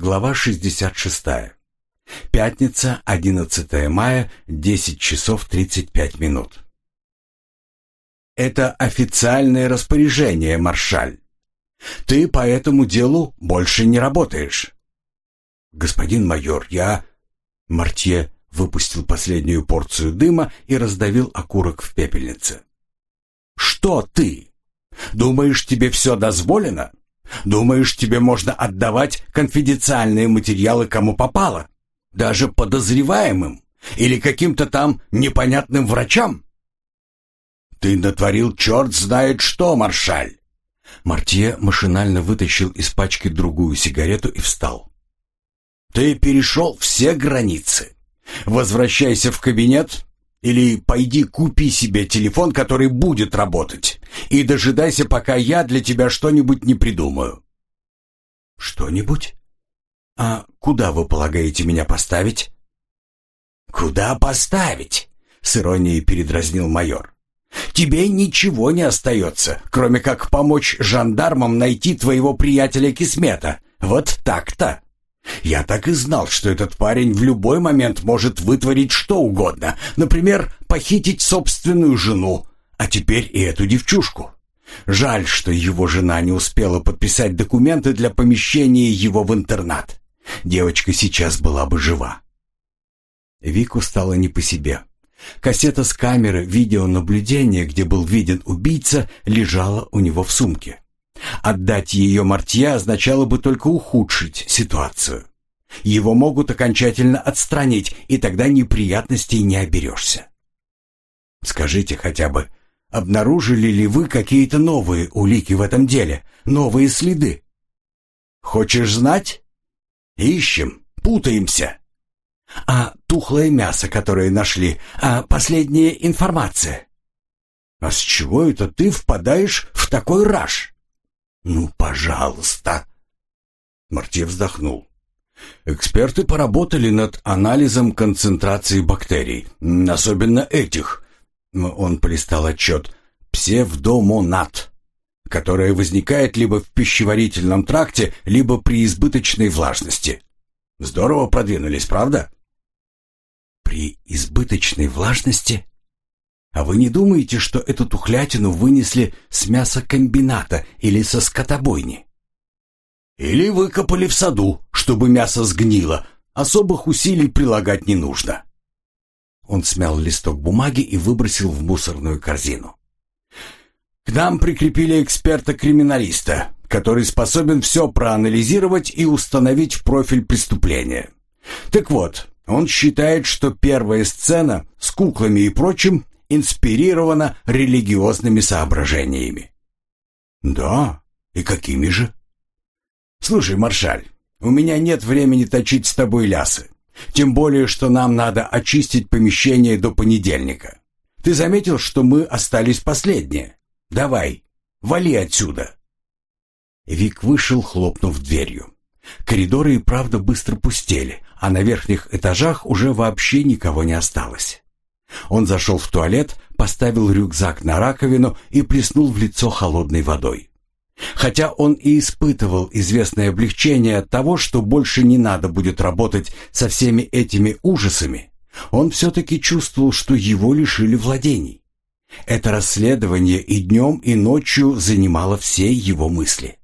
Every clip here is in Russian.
Глава 66. Пятница, 11 мая, 10 часов 35 минут. Это официальное распоряжение, маршаль. Ты по этому делу больше не работаешь. Господин майор, я... Мортье выпустил последнюю порцию дыма и раздавил окурок в пепельнице. Что ты? Думаешь, тебе все дозволено? Думаешь, тебе можно отдавать конфиденциальные материалы кому попало? Даже подозреваемым? Или каким-то там непонятным врачам? Ты натворил черт знает что, маршаль. Мортье машинально вытащил из пачки другую сигарету и встал. Ты перешел все границы. Возвращайся в кабинет или пойди купи себе телефон, который будет работать, и дожидайся, пока я для тебя что-нибудь не придумаю. Что-нибудь? А куда вы полагаете меня поставить? Куда поставить? С иронией передразнил майор. Тебе ничего не остается, кроме как помочь жандармам найти твоего приятеля Кисмета. Вот так-то. Я так и знал, что этот парень в любой момент может вытворить что угодно. Например, похитить собственную жену, а теперь и эту девчушку. Жаль, что его жена не успела подписать документы для помещения его в интернат. Девочка сейчас была бы жива. Вику стало не по себе. Кассета с камеры видеонаблюдения, где был виден убийца, лежала у него в сумке. Отдать ее Мортье означало бы только ухудшить ситуацию. Его могут окончательно отстранить, и тогда неприятностей не оберешься. Скажите хотя бы, обнаружили ли вы какие-то новые улики в этом деле, новые следы? Хочешь знать? Ищем, путаемся. А тухлое мясо, которое нашли, а последняя информация? А с чего это ты впадаешь в такой раж? Ну, пожалуйста. Мортье вздохнул. Эксперты поработали над анализом концентрации бактерий, особенно этих. Он полистал отчет. Псевдомонад, которая возникает либо в пищеварительном тракте, либо при избыточной влажности. Здорово продвинулись, правда? При избыточной влажности? А вы не думаете, что эту тухлятину вынесли с мясокомбината или со скотобойни? Или выкопали в саду, чтобы мясо сгнило. Особых усилий прилагать не нужно. Он смял листок бумаги и выбросил в мусорную корзину. К нам прикрепили эксперта-криминалиста, который способен все проанализировать и установить профиль преступления. Так вот, он считает, что первая сцена с куклами и прочим инспирирована религиозными соображениями. Да, и какими же? Слушай, маршаль, у меня нет времени точить с тобой лясы. Тем более, что нам надо очистить помещение до понедельника. Ты заметил, что мы остались последние? Давай, вали отсюда. Вик вышел, хлопнув дверью. Коридоры и правда быстро пустели, а на верхних этажах уже вообще никого не осталось. Он зашел в туалет, поставил рюкзак на раковину и плеснул в лицо холодной водой. Хотя он и испытывал известное облегчение от того, что больше не надо будет работать со всеми этими ужасами, он все-таки чувствовал, что его лишили владений. Это расследование и днем, и ночью занимало все его мысли.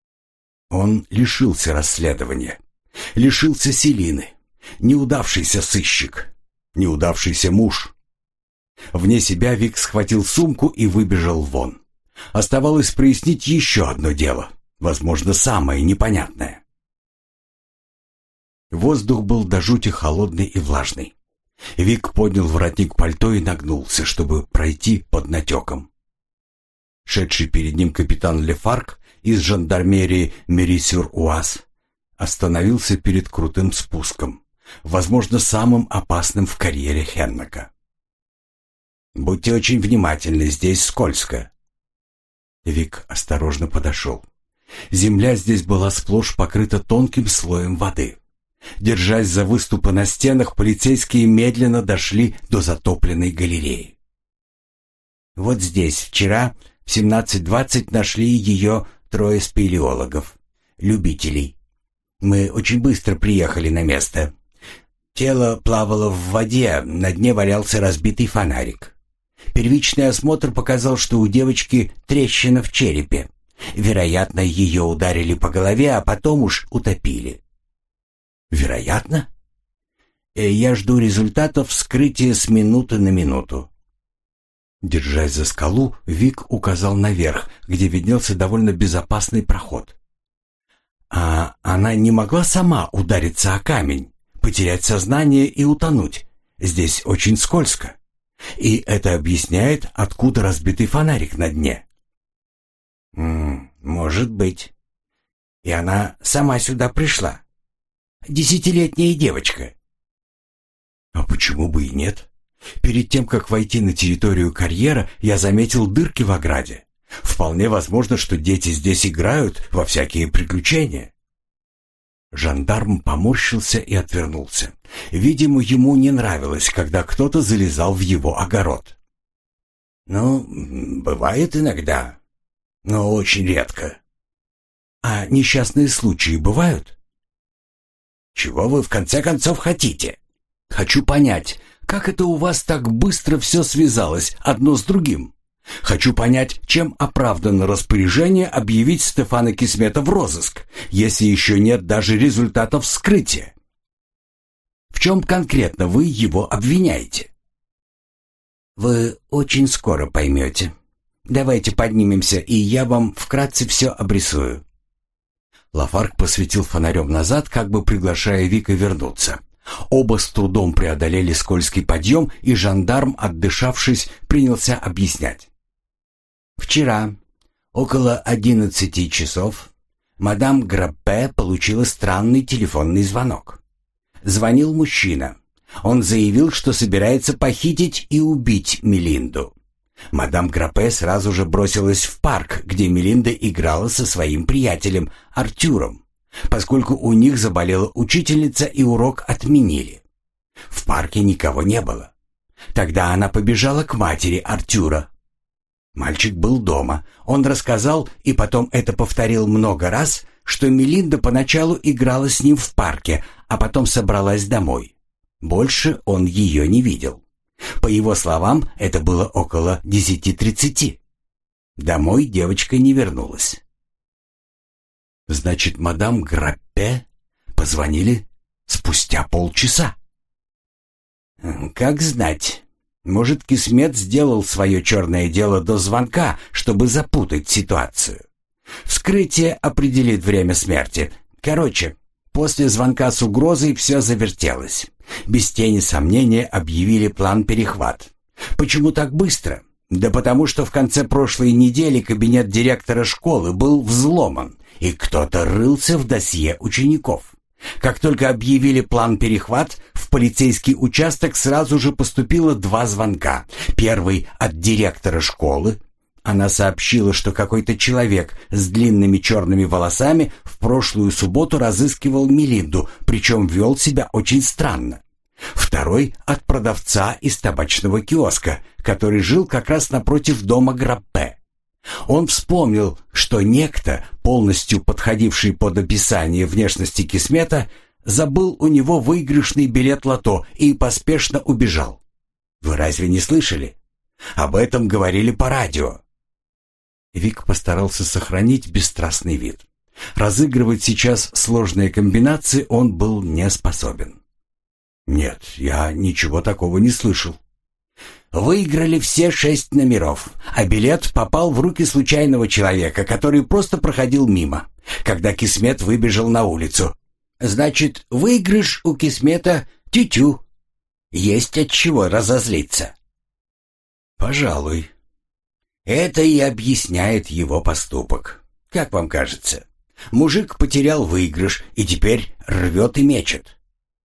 Он лишился расследования, лишился Селины, неудавшийся сыщик, неудавшийся муж. Вне себя Вик схватил сумку и выбежал вон. Оставалось прояснить еще одно дело, возможно, самое непонятное. Воздух был до жути холодный и влажный. Вик поднял воротник пальто и нагнулся, чтобы пройти под натеком. Шедший перед ним капитан Лефарк из жандармерии Мери-сюр-Уаз остановился перед крутым спуском, возможно, самым опасным в карьере Хеннека. «Будьте очень внимательны, здесь скользко». Вик осторожно подошел. Земля здесь была сплошь покрыта тонким слоем воды. Держась за выступы на стенах, полицейские медленно дошли до затопленной галереи. «Вот здесь вчера в 17:20 нашли ее 3 спелеологов, любителей. Мы очень быстро приехали на место. Тело плавало в воде, на дне валялся разбитый фонарик. Первичный осмотр показал, что у девочки трещина в черепе. Вероятно, ее ударили по голове, а потом уж утопили. Вероятно? Я жду результатов вскрытия с минуты на минуту. Держась за скалу, Вик указал наверх, где виднелся довольно безопасный проход. А она не могла сама удариться о камень, потерять сознание и утонуть. Здесь очень скользко. И это объясняет, откуда разбитый фонарик на дне. Может быть. И она сама сюда пришла. 10-летняя девочка. А почему бы и нет? Перед тем, как войти на территорию карьера, я заметил дырки в ограде. Вполне возможно, что дети здесь играют во всякие приключения. Жандарм поморщился и отвернулся. Видимо, ему не нравилось, когда кто-то залезал в его огород. «Ну, бывает иногда, но очень редко». «А несчастные случаи бывают?» «Чего вы в конце концов хотите?» «Хочу понять, как это у вас так быстро все связалось одно с другим? Хочу понять, чем оправдано распоряжение объявить Стефана Кисмета в розыск, если еще нет даже результатов вскрытия. В чем конкретно вы его обвиняете?» «Вы очень скоро поймете. Давайте поднимемся, и я вам вкратце все обрисую». Лафарг посветил фонарем назад, как бы приглашая Вика вернуться. Оба с трудом преодолели скользкий подъем, и жандарм, отдышавшись, принялся объяснять. Вчера, около 11 часов, мадам Граппе получила странный телефонный звонок. Звонил мужчина. Он заявил, что собирается похитить и убить Мелинду. Мадам Граппе сразу же бросилась в парк, где Мелинда играла со своим приятелем Артюром, поскольку у них заболела учительница и урок отменили. В парке никого не было. Тогда она побежала к матери Артюра. Мальчик был дома. Он рассказал, и потом это повторил много раз, что Мелинда поначалу играла с ним в парке, а потом собралась домой. Больше он ее не видел. По его словам, это было около 10:30. Домой девочка не вернулась. Значит, мадам Граппе позвонили спустя полчаса. Как знать. Может, Кисмет сделал свое черное дело до звонка, чтобы запутать ситуацию. Вскрытие определит время смерти. Короче, после звонка с угрозой все завертелось. Без тени сомнения объявили план перехват. Почему так быстро? Да потому что в конце прошлой недели кабинет директора школы был взломан, и кто-то рылся в досье учеников. Как только объявили план перехват, в полицейский участок сразу же поступило 2 звонка. Первый от директора школы. Она сообщила, что какой-то человек с длинными черными волосами в прошлую субботу разыскивал Мелинду, причем вел себя очень странно. Второй от продавца из табачного киоска, который жил как раз напротив дома Граппе. Он вспомнил, что некто, полностью подходивший под описание внешности Кисмета, забыл у него выигрышный билет лото и поспешно убежал. Вы разве не слышали? Об этом говорили по радио. Вик постарался сохранить бесстрастный вид. Разыгрывать сейчас сложные комбинации он был не способен. «Нет, я ничего такого не слышал». Выиграли все 6 номеров, а билет попал в руки случайного человека, который просто проходил мимо, когда Кисмет выбежал на улицу. Значит, выигрыш у Кисмета тю-тю. Есть от чего разозлиться. Пожалуй. Это и объясняет его поступок. Как вам кажется? Мужик потерял выигрыш и теперь рвет и мечет.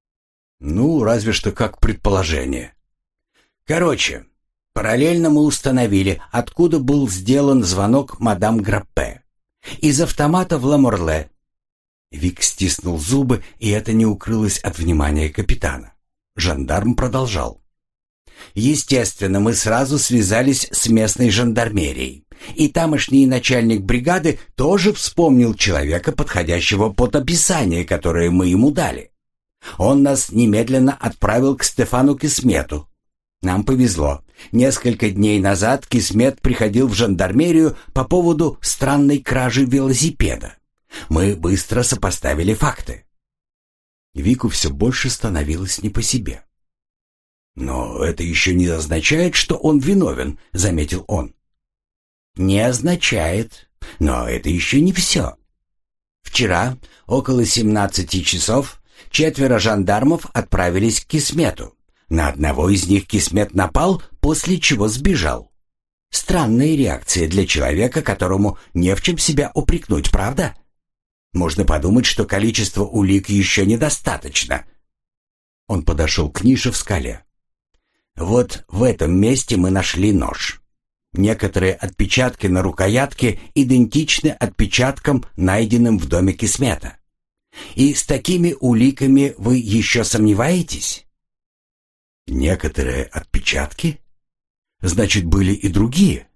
Ну, разве что как предположение. Короче, параллельно мы установили, откуда был сделан звонок мадам Граппе. Из автомата в Ламорле. Вик стиснул зубы, и это не укрылось от внимания капитана. Жандарм продолжал. Естественно, мы сразу связались с местной жандармерией. И тамошний начальник бригады тоже вспомнил человека, подходящего под описание, которое мы ему дали. Он нас немедленно отправил к Стефану Кисмету. Нам повезло. Несколько дней назад Кисмет приходил в жандармерию по поводу странной кражи велосипеда. Мы быстро сопоставили факты. Вику все больше становилось не по себе. «Но это еще не означает, что он виновен», — заметил он. «Не означает, но это еще не все. Вчера, около 17 часов, 4 жандармов отправились к Кисмету. На одного из них Кисмет напал, после чего сбежал. Странная реакция для человека, которому не в чем себя упрекнуть, правда? Можно подумать, что количество улик еще недостаточно». Он подошел к нише в скале. «Вот в этом месте мы нашли нож. Некоторые отпечатки на рукоятке идентичны отпечаткам, найденным в доме Кисмета. И с такими уликами вы еще сомневаетесь?» «Некоторые отпечатки? Значит, были и другие?»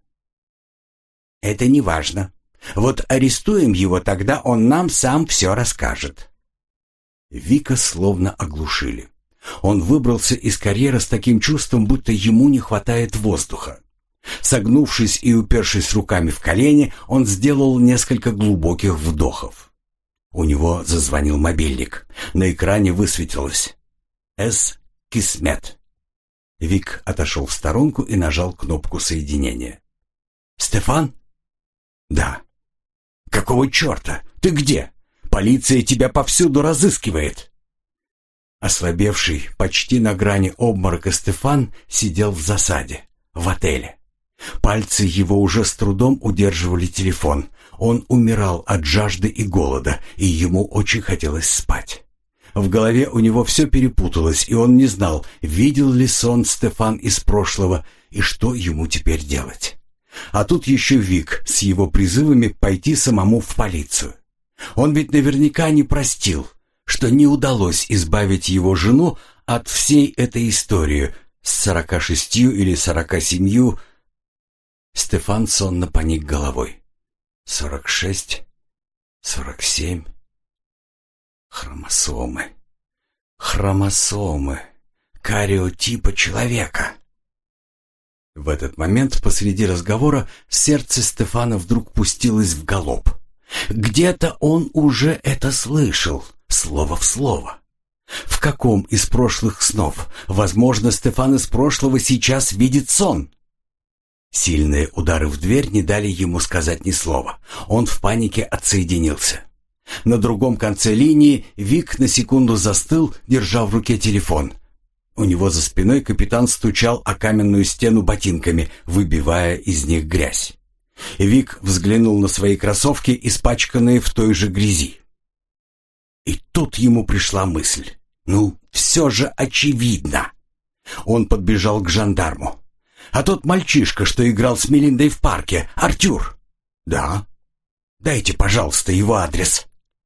«Это не важно. Вот арестуем его, тогда он нам сам все расскажет». Вика словно оглушили. Он выбрался из карьера с таким чувством, будто ему не хватает воздуха. Согнувшись и упершись руками в колени, он сделал несколько глубоких вдохов. У него зазвонил мобильник. На экране высветилось «С. Кисмет». Вик отошел в сторонку и нажал кнопку соединения. «Стефан?» «Да». «Какого черта? Ты где? Полиция тебя повсюду разыскивает». Ослабевший, почти на грани обморока Стефан сидел в засаде, в отеле. Пальцы его уже с трудом удерживали телефон. Он умирал от жажды и голода, и ему очень хотелось спать. В голове у него все перепуталось, и он не знал, видел ли сон Стефан из прошлого и что ему теперь делать. А тут еще Вик с его призывами пойти самому в полицию. Он ведь наверняка не простил, что не удалось избавить его жену от всей этой истории с 46 или 47. Стефан сонно поник головой. 46, 47. Хромосомы. Кариотипа человека. В этот момент посреди разговора сердце Стефана вдруг пустилось в галоп. Где-то он уже это слышал, слово в слово. В каком из прошлых снов? Возможно, Стефан из прошлого сейчас видит сон. Сильные удары в дверь не дали ему сказать ни слова. Он в панике отсоединился. На другом конце линии Вик на секунду застыл, держа в руке телефон. У него за спиной капитан стучал о каменную стену ботинками, выбивая из них грязь. Вик взглянул на свои кроссовки, испачканные в той же грязи. И тут ему пришла мысль. Ну, все же очевидно. Он подбежал к жандарму. «А тот мальчишка, что играл с Мелиндой в парке, Артюр?» «Да». «Дайте, пожалуйста, его адрес».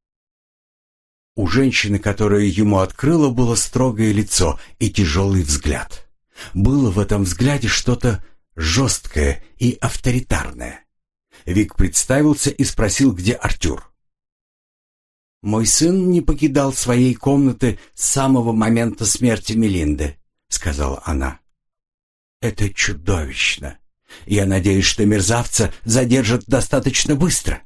У женщины, которая ему открыла, было строгое лицо и тяжелый взгляд. Было в этом взгляде что-то жесткое и авторитарное. Вик представился и спросил, где Артюр. «Мой сын не покидал своей комнаты с самого момента смерти Мелинды», — сказала она. «Это чудовищно. Я надеюсь, что мерзавца задержат достаточно быстро».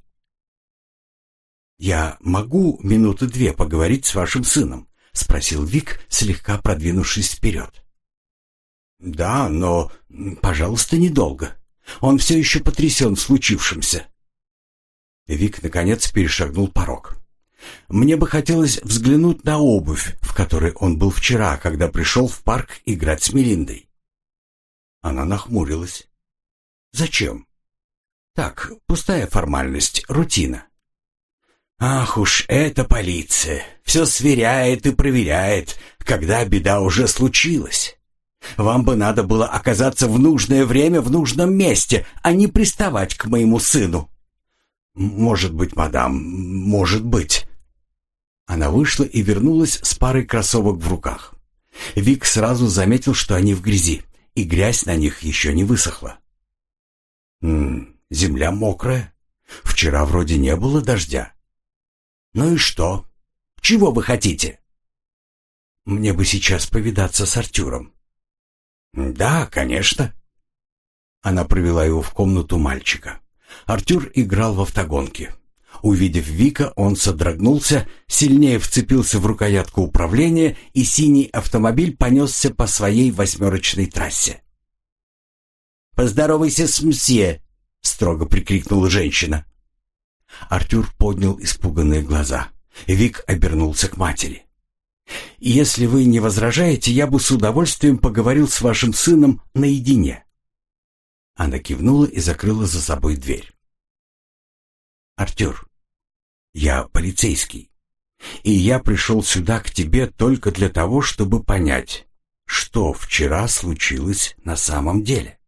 «Я могу 2 минуты поговорить с вашим сыном?» — спросил Вик, слегка продвинувшись вперед. «Да, но, пожалуйста, недолго. Он все еще потрясен случившимся». Вик, наконец, перешагнул порог. «Мне бы хотелось взглянуть на обувь, в которой он был вчера, когда пришел в парк играть с Мелиндой». Она нахмурилась. «Зачем?» «Так, пустая формальность, рутина». «Ах уж эта полиция! Все сверяет и проверяет, когда беда уже случилась. Вам бы надо было оказаться в нужное время в нужном месте, а не приставать к моему сыну». «Может быть, мадам, может быть». Она вышла и вернулась с парой кроссовок в руках. Вик сразу заметил, что они в грязи, и грязь на них еще не высохла. Земля мокрая. Вчера вроде не было дождя». «Ну и что? Чего вы хотите?» «Мне бы сейчас повидаться с Артюром». «Да, конечно». Она провела его в комнату мальчика. Артюр играл в автогонки. Увидев Вика, он содрогнулся, сильнее вцепился в рукоятку управления, и синий автомобиль понесся по своей восьмерочной трассе. «Поздоровайся с мсье!» — строго прикрикнула женщина. Артюр поднял испуганные глаза. Вик обернулся к матери. «Если вы не возражаете, я бы с удовольствием поговорил с вашим сыном наедине». Она кивнула и закрыла за собой дверь. «Артюр, я полицейский, и я пришел сюда к тебе только для того, чтобы понять, что вчера случилось на самом деле».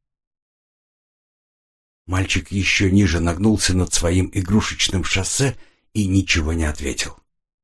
Мальчик еще ниже нагнулся над своим игрушечным шоссе и ничего не ответил.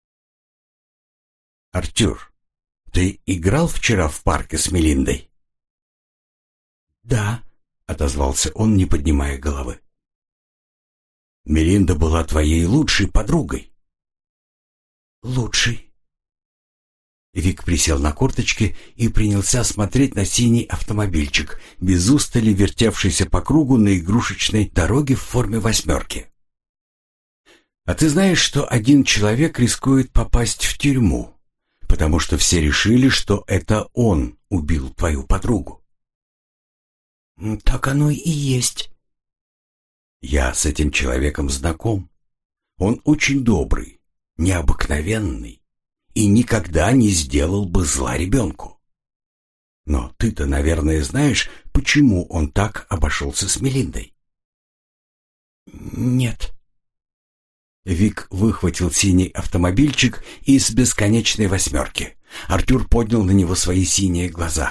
«Артюр, ты играл вчера в парке с Мелиндой?» «Да», — отозвался он, не поднимая головы. «Мелинда была твоей лучшей подругой?» «Лучшей». Вик присел на корточки и принялся смотреть на синий автомобильчик, без устали вертевшийся по кругу на игрушечной дороге в форме восьмерки. «А ты знаешь, что один человек рискует попасть в тюрьму, потому что все решили, что это он убил твою подругу?» «Так оно и есть». «Я с этим человеком знаком. Он очень добрый, необыкновенный и никогда не сделал бы зла ребенку. Но ты-то, наверное, знаешь, почему он так обошелся с Мелиндой?» «Нет». Вик выхватил синий автомобильчик из бесконечной восьмерки. Артюр поднял на него свои синие глаза.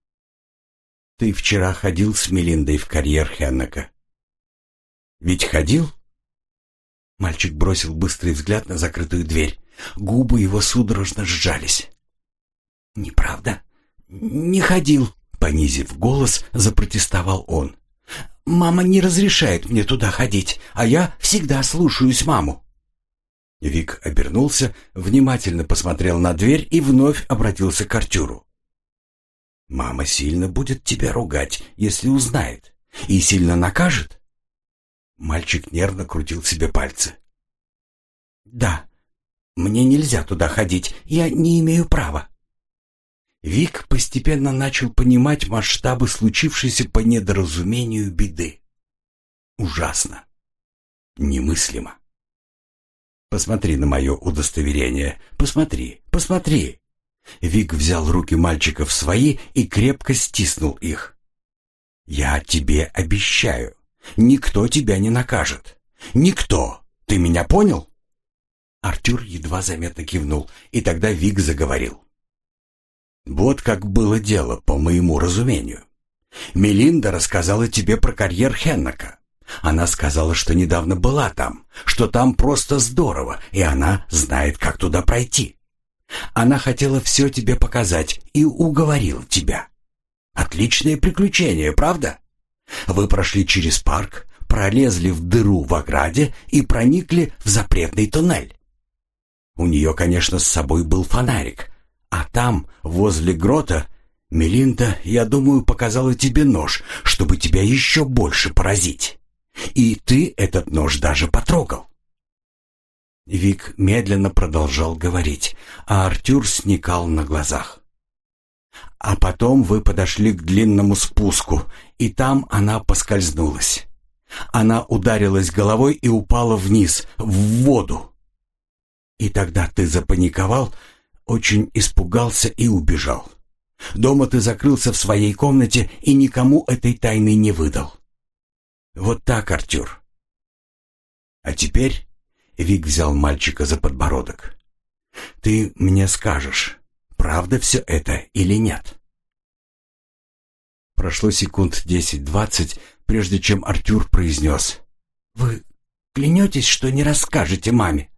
«Ты вчера ходил с Мелиндой в карьер Хеннека?» «Ведь ходил?» Мальчик бросил быстрый взгляд на закрытую дверь. Губы его судорожно сжались. «Неправда. Не ходил», — понизив голос, запротестовал он. «Мама не разрешает мне туда ходить, а я всегда слушаюсь маму». Вик обернулся, внимательно посмотрел на дверь и вновь обратился к Артюру. «Мама сильно будет тебя ругать, если узнает, и сильно накажет?» Мальчик нервно крутил себе пальцы. «Да, мне нельзя туда ходить, я не имею права». Вик постепенно начал понимать масштабы случившейся по недоразумению беды. Ужасно. Немыслимо. «Посмотри на мое удостоверение. Посмотри, посмотри». Вик взял руки мальчика в свои и крепко стиснул их. «Я тебе обещаю, никто тебя не накажет. Никто. Ты меня понял?» Артюр едва заметно кивнул, и тогда Вик заговорил. «Вот как было дело, по моему разумению. Мелинда рассказала тебе про карьер Хеннека. Она сказала, что недавно была там, что там просто здорово, и она знает, как туда пройти. Она хотела все тебе показать и уговорила тебя. Отличное приключение, правда? Вы прошли через парк, пролезли в дыру в ограде и проникли в запретный туннель. У нее, конечно, с собой был фонарик, а там, возле грота, Мелинда, я думаю, показала тебе нож, чтобы тебя еще больше поразить. И ты этот нож даже потрогал». Вик медленно продолжал говорить, а Артюр сникал на глазах. «А потом вы подошли к длинному спуску, и там она поскользнулась. Она ударилась головой и упала вниз, в воду. И тогда ты запаниковал, очень испугался и убежал. Дома ты закрылся в своей комнате и никому этой тайны не выдал. Вот так, Артюр. А теперь...» Вик взял мальчика за подбородок. «Ты мне скажешь, правда все это или нет?» Прошло секунд 10-20, прежде чем Артюр произнес: «Вы клянетесь, что не расскажете маме?»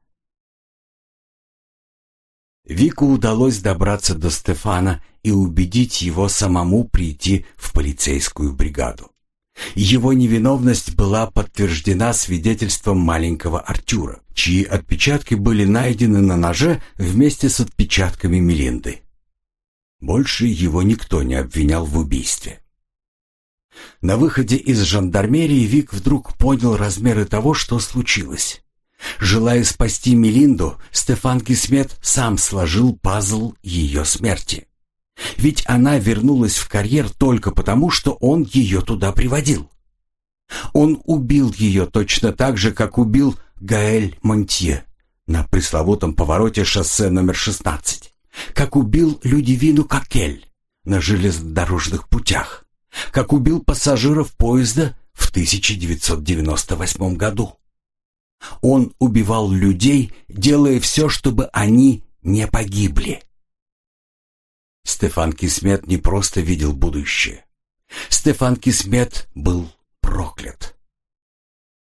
Вику удалось добраться до Стефана и убедить его самому прийти в полицейскую бригаду. Его невиновность была подтверждена свидетельством маленького Артюра, чьи отпечатки были найдены на ноже вместе с отпечатками Мелинды. Больше его никто не обвинял в убийстве. На выходе из жандармерии Вик вдруг понял размеры того, что случилось. Желая спасти Мелинду, Стефан Кисмет сам сложил пазл ее смерти. Ведь она вернулась в карьер только потому, что он ее туда приводил. Он убил ее точно так же, как убил Гаэль Монтье на пресловутом повороте шоссе номер 16, как убил Людивину Кокель на железнодорожных путях, как убил пассажиров поезда в 1998 году. Он убивал людей, делая все, чтобы они не погибли. Стефан Кисмет не просто видел будущее. Стефан Кисмет был проклят.